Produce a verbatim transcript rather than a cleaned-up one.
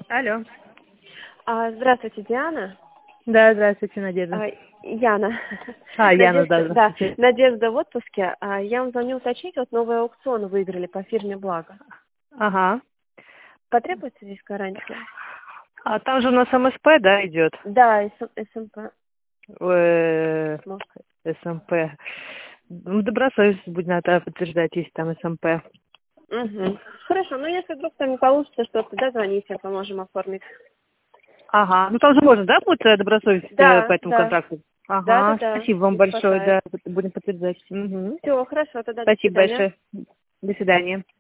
Алло. А, Здравствуйте, Диана. Да, здравствуйте, Надежда. А, Яна. А, Яна, да, Надежда, да, здравствуйте. Надежда в отпуске. А, Я вам звоню уточнить, вот новый аукцион выиграли по фирме «Благо». Ага. Потребуется здесь гарантия? А там же у нас МСП, да, идет? Да, СМП. Э, СМП. Ну, добросовестность будет надо подтверждать, если там СМП. Угу. Хорошо, ну если вдруг там не получится что-то, да, звоните, поможем оформить. Ага. Ну, там же можно, да, будет э, добросовестность э, по Да, этому да. контракту? Да, да, Ага. да. Спасибо вам Здесь большое, хватает. да, будем подтверждать. Угу. Все, хорошо, тогда до Спасибо свидания. большое. До свидания.